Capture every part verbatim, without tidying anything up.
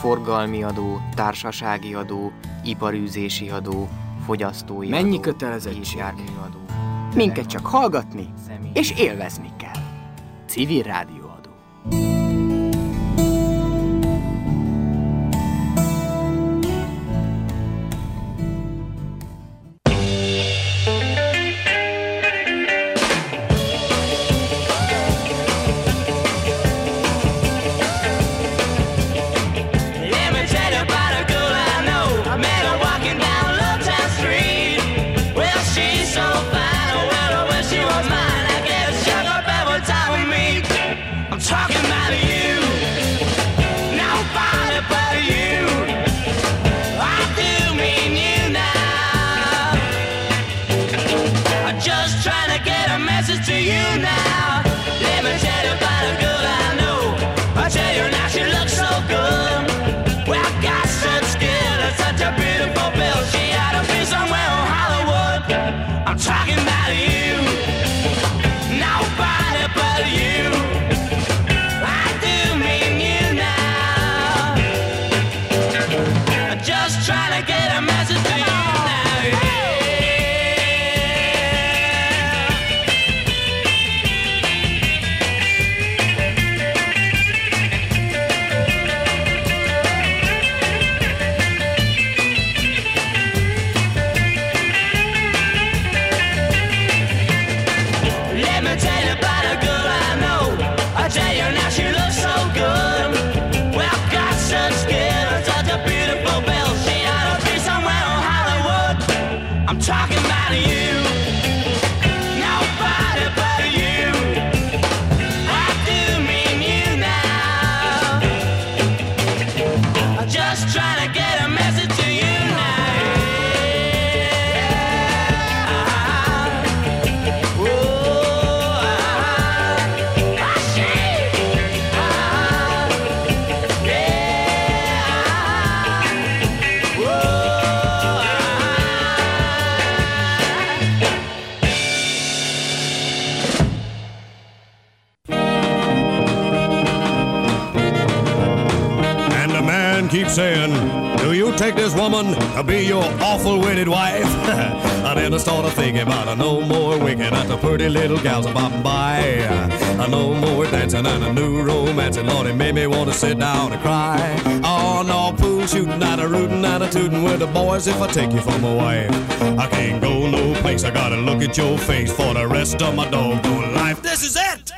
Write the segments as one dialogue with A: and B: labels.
A: forgalmi adó, társasági adó, iparűzési adó, fogyasztói
B: Mennyi
A: adó,
B: kötelezettség?
A: járműadó.
B: Minket csak hallgatni és élvezni kell. Civil rádióadó.
C: Saying, do you take this woman to be your awful wedded wife? I then started thinking about a no more winking at the pretty little gals about by. A no more dancing and a new romance, and Lord, it made me want to sit down and cry. Oh no, pool shooting and a rootin' and a tootin' with the boys if I take you for my wife. I can't go no place, I gotta look at your face for the rest of my doggone life. This is it!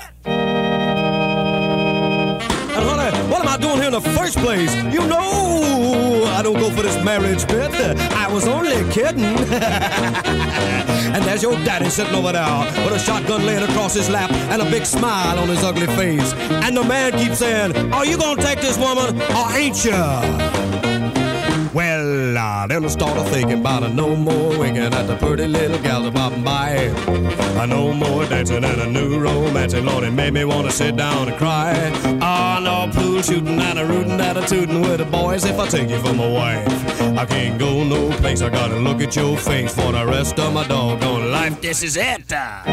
C: And honey, what am I doing here in the first place? You know I don't go for this marriage bit. I was only kidding. And there's your daddy sitting over there with a shotgun laying across his lap and a big smile on his ugly face. And the man keeps saying, are you gonna take this woman or ain't you? Well, uh, then I started thinking about a no more winking at the pretty little gals bobbing by. A no more dancing and a new romance, and Lord, it made me want to sit down and cry. Ah, no pool shooting and a rootin' and a tootin' with the boys if I take you for my wife. I can't go no place, I gotta look at your face for the rest of my doggone life. This is it.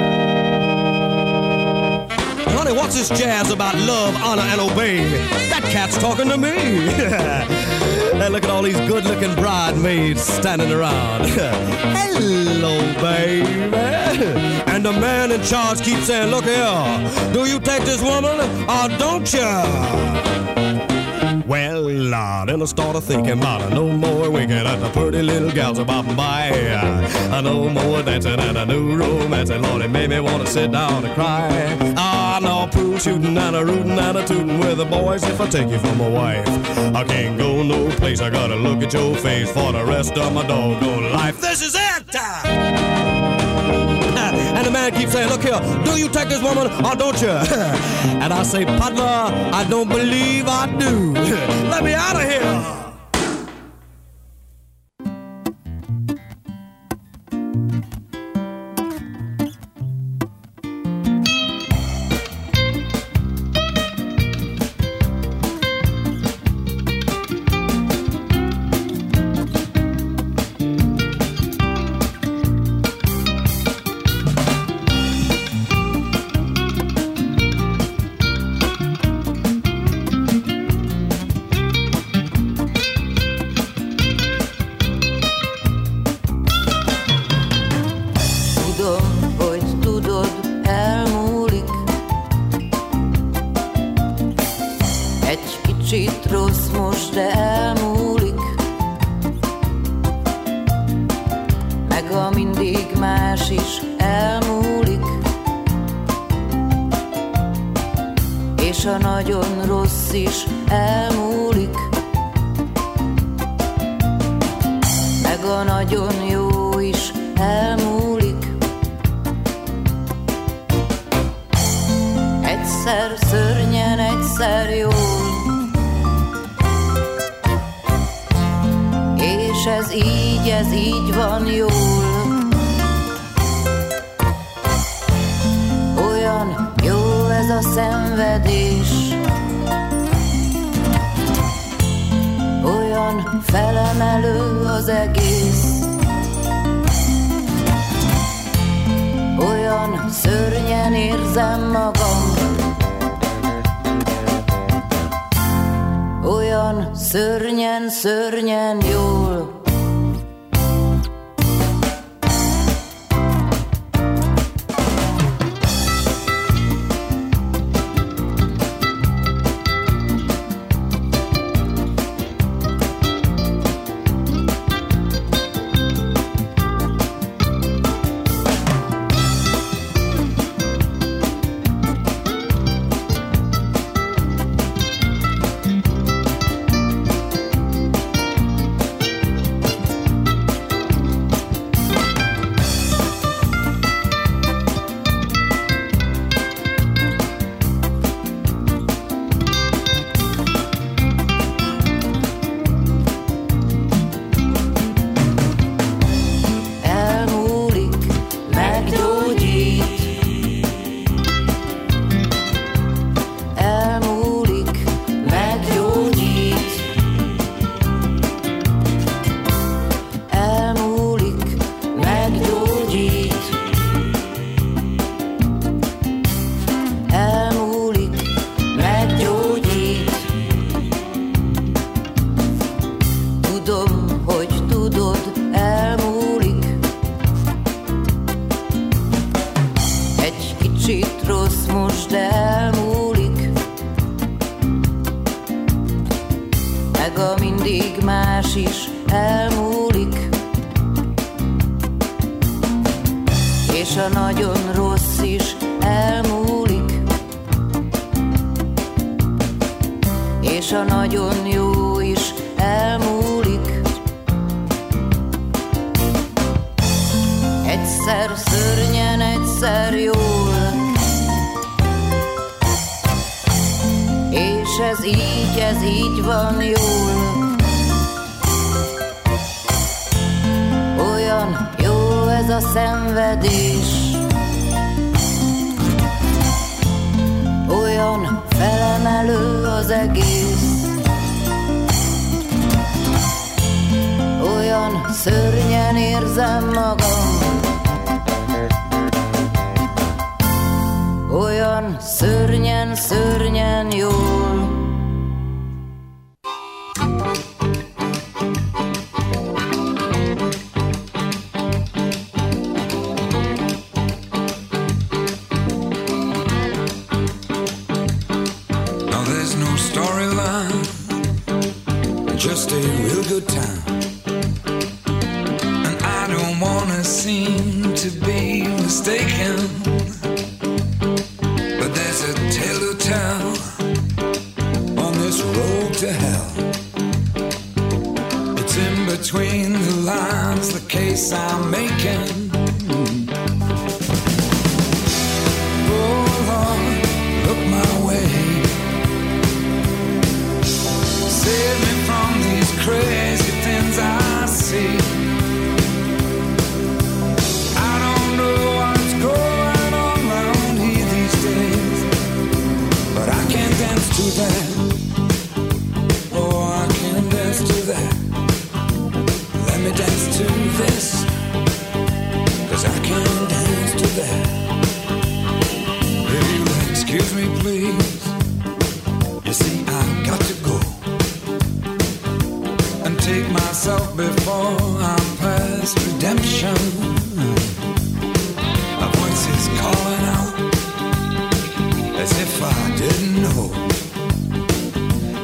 C: Honey, what's this jazz about love, honor, and obey? That cat's talking to me. Hey, look at all these good-looking bridesmaids standing around. Hello, baby. And the man in charge keeps saying, look here, do you take this woman or don't you? Well, uh, then I started thinking about a no more winking at the pretty little gals bobbing by. A no more dancing and a new romance, and Lord, it made me want to sit down and cry. Ah, no pool shooting and a rootin' and a tootin' with the boys if I take you for my wife. I can't go no place, I gotta look at your face for the rest of my doggone life. This is it! And the man keeps saying, look here, do you take this woman or don't you? And I say, partner, I don't believe I do. Let me out of here.
D: Egy kicsit rossz most, de elmúlik, meg a mindig más is elmúlik, és a nagyon rossz is elmúlik, meg a nagyon jó is elmúlik. Egyszer szörnyen, egyszer jól, és ez így, ez így van jól. Olyan jó ez a szenvedés, olyan felemelő az egész, olyan szörnyen érzem magam, olyan szörnyen, szörnyen jól.
E: As if I didn't know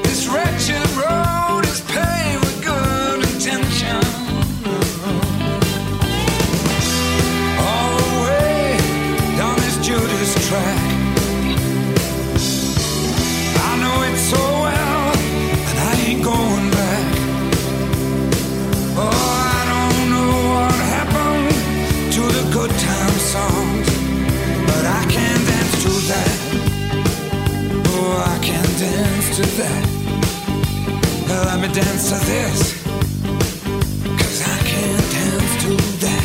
E: to that. Let me dance to this, 'cause I can't dance to that.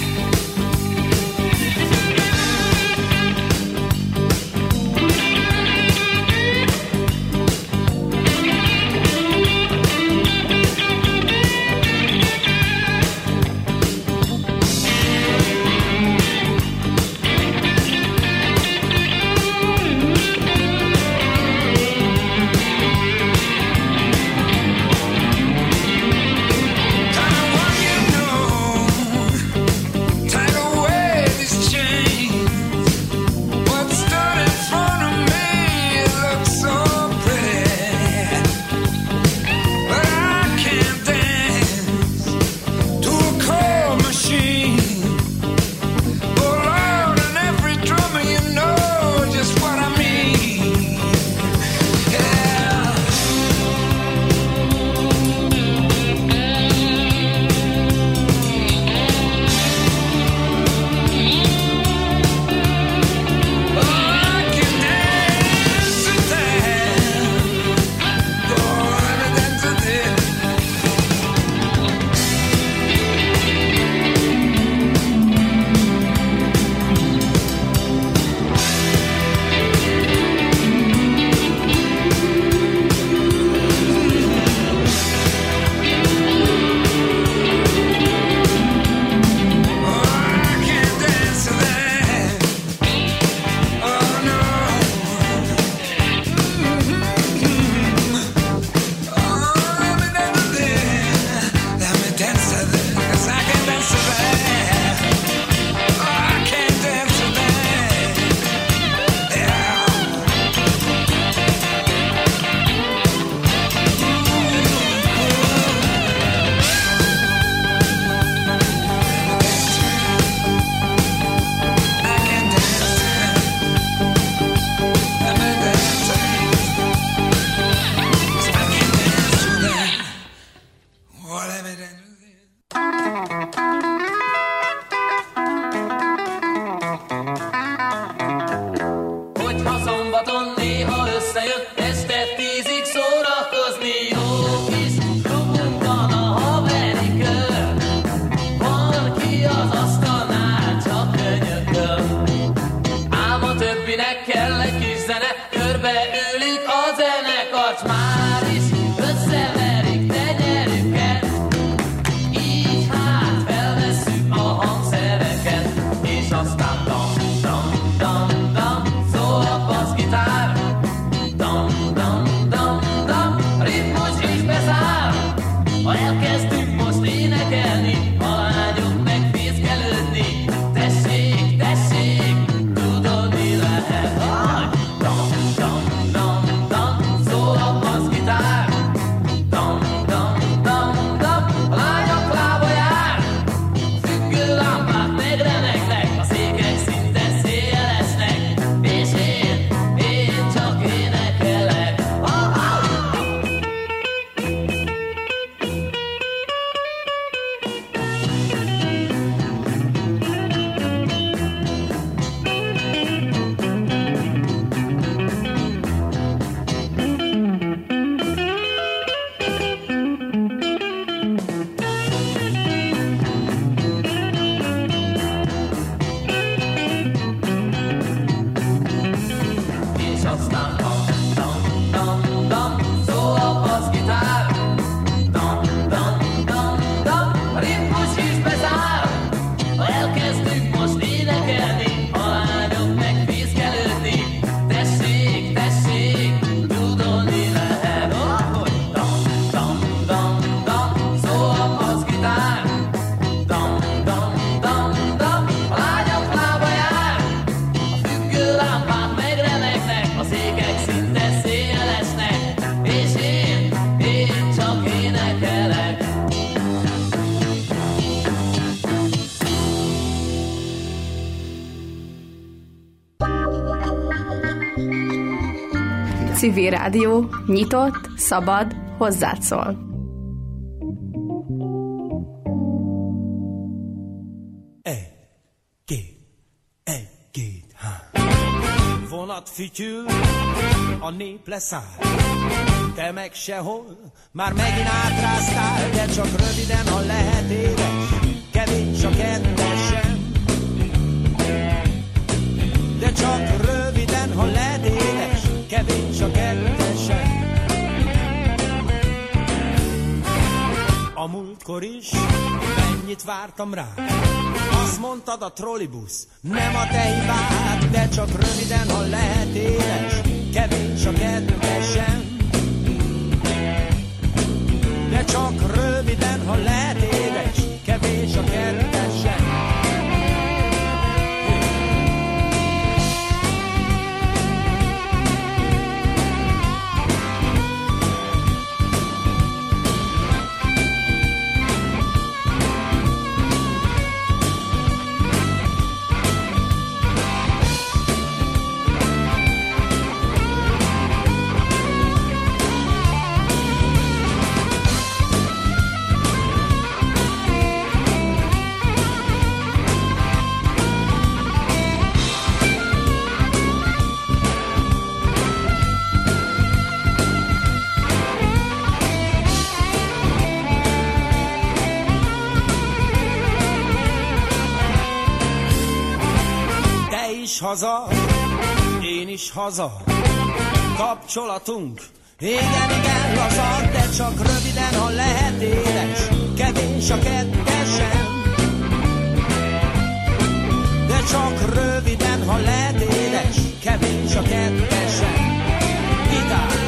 F: Civil Rádió, nyitott, szabad, hozzád szól.
C: Egy, két, egy, két, há. Vonat fütyül, a nép leszáll. Te meg sehol, már megint átráztál, de csak röviden, ha lehet édes, kevés a kettesem. De csak röviden, ha lehet édes, kevés a kettesem. A múltkor is mennyit vártam rá, azt mondtad a trollibusz, nem a te hibád, de csak röviden, ha lehet édes, kevés a kettesem. De csak röviden, ha lehet édes, kevés a kettesem. Haza, én is haza, kapcsolatunk, igen, igen, laza, de csak röviden, ha lehet édes, kevés a kettesem. De csak röviden, ha lehet édes, kevés a kettesem. Gitár!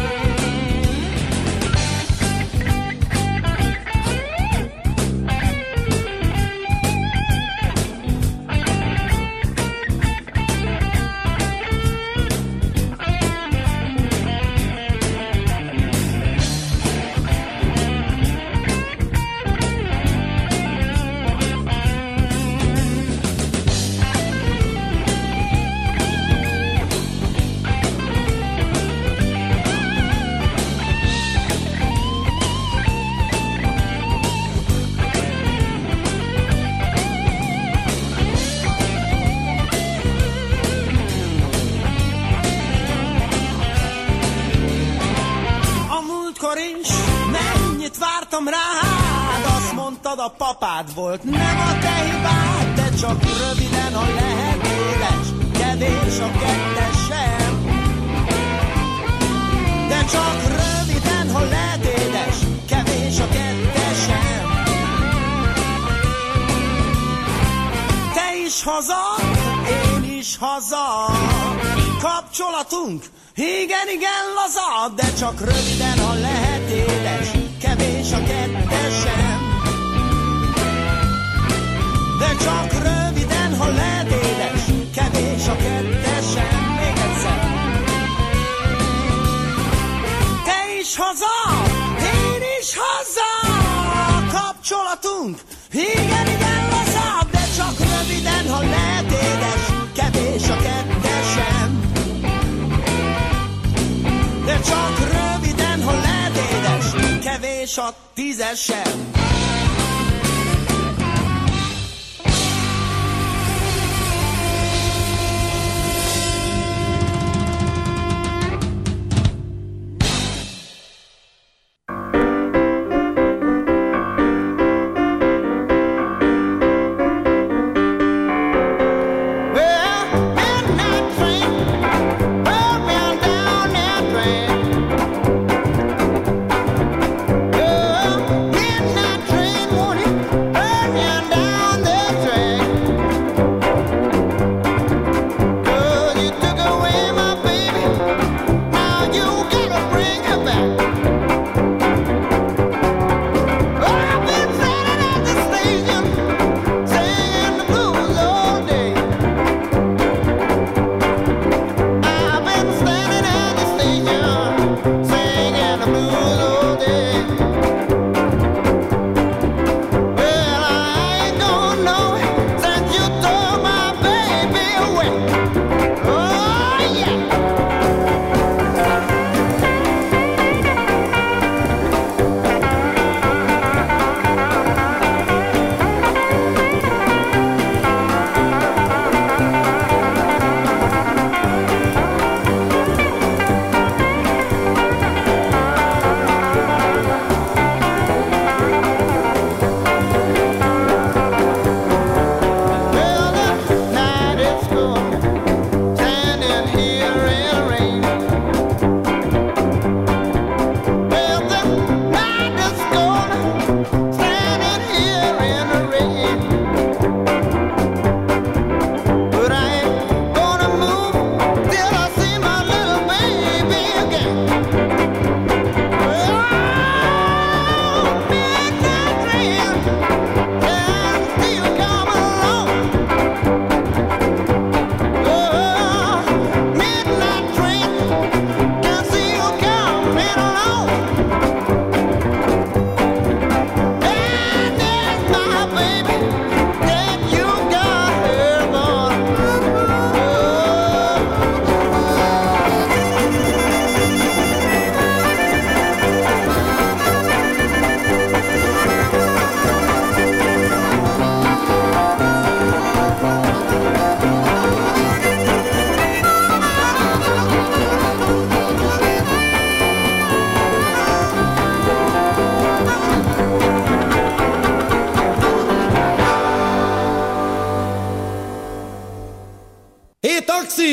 C: A papád volt, nem a te hibád, de csak röviden, ha lehet édes, kevés a kettesem. De csak röviden, ha lehet édes, kevés a kettesem. Te is haza, én is haza, kapcsolatunk, igen, igen, laza, de csak röviden, ha lehet édes, kevés a kettesem. De csak röviden, ha lehet édes, kevés a kettesem. Még egyszer. Te is haza, én is haza, kapcsolatunk, igen, igen, laza, de csak röviden, ha lehet édes, kevés a kettesem. De csak röviden, ha lehet édes, kevés a tízesem.
G: Midnight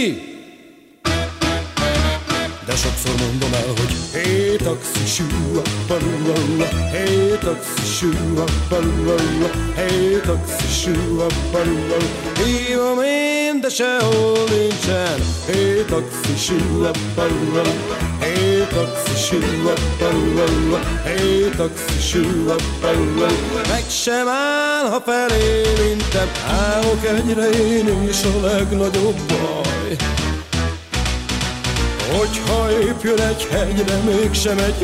C: taxi! De sokszor mondom el, hogy hé, taxi, sűra, parulala, hé, taxi, sűra, parulala, hé, taxi, sűra, parulala. Hívom én, de sehol nincsen, hé, taxi, sűra, parulala, hé, taxi, sűra, parulala, hé, taxi, sűra, parulala. Meg sem áll, ha felé intem, állok egyre én is a legnagyobb baj. Hogyha épp jön egy hegyre, mégsem egy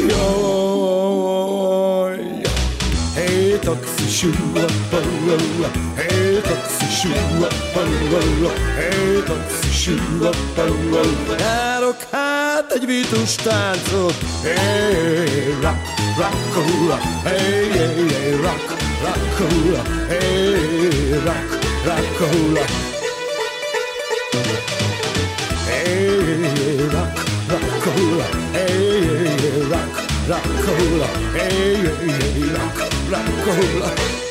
C: jaj. Hé, taxi, sűra, parulala, hé, taxi, sűra, parulala, hé, taxi, sűra, parulala. Járok hát egy vitus táncot, hé, rock, rock-a-hula, hé, hé, hé, rock, rock-a-hula, hé, rock, rock-a-hula. Hey, rock, rock-a-hula, hey, rock, rock-a-hula, hey, rock, rock-a-hula.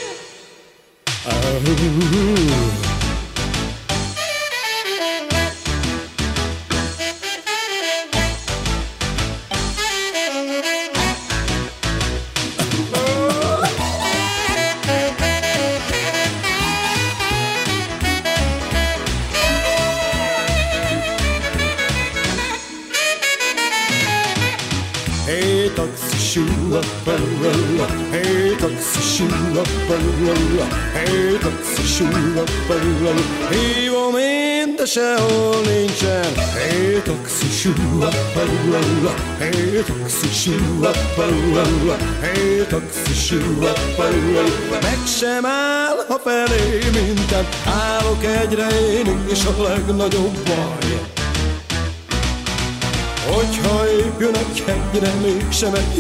C: Hey, taxi, sűra, parulala, hey, taxi, sűra, parulala, hey, taxi, sűra, parulala. Hívom én, de sehol nincsen, hey, taxi, sűra, parulala, hey, taxi, sűra, parulala, hey, taxi, sűra, parulala. Meg sem áll, ha felé minden, állok egyre én is a legnagyobb baj. Hogyha épp jön egy hegyre, mégsem egy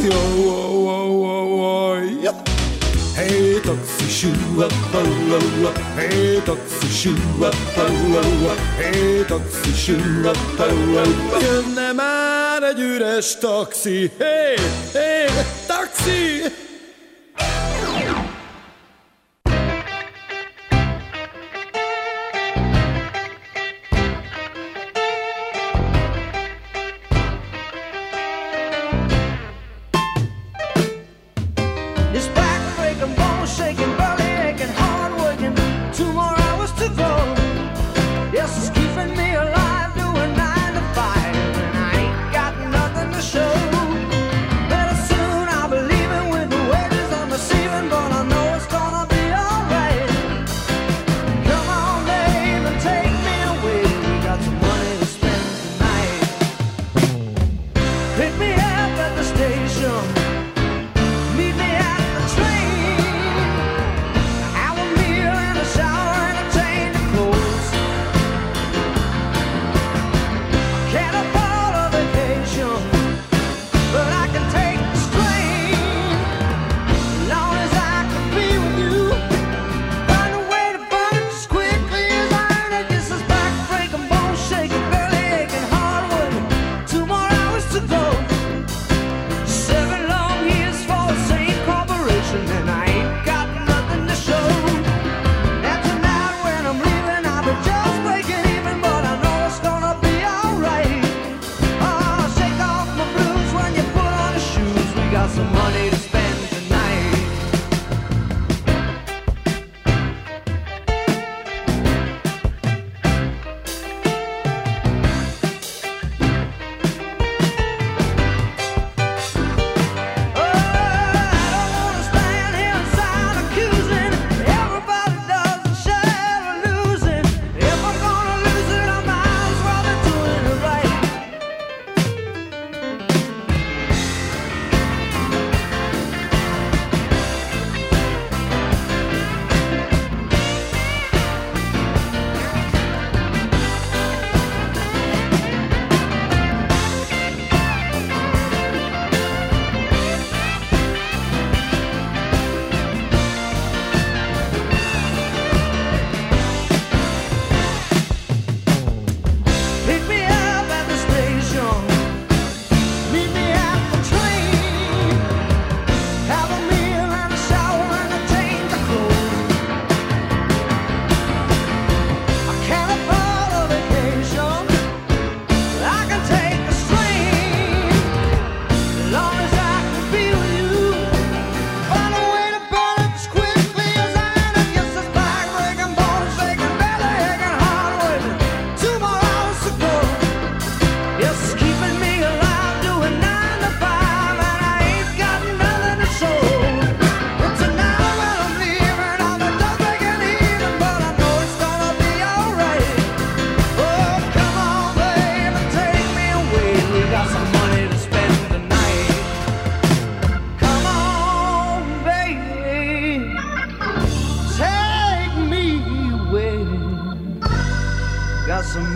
C: jaj. Hey, taxi, sűra, parulala, hey, taxi, sűra, parulala, hey, taxi, sűra, parulala. Jönne már egy üres taxi, hey, hey, taxi!
G: With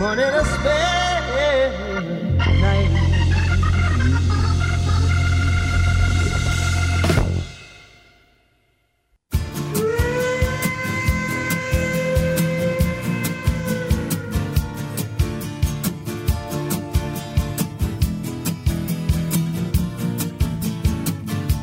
G: money to spend.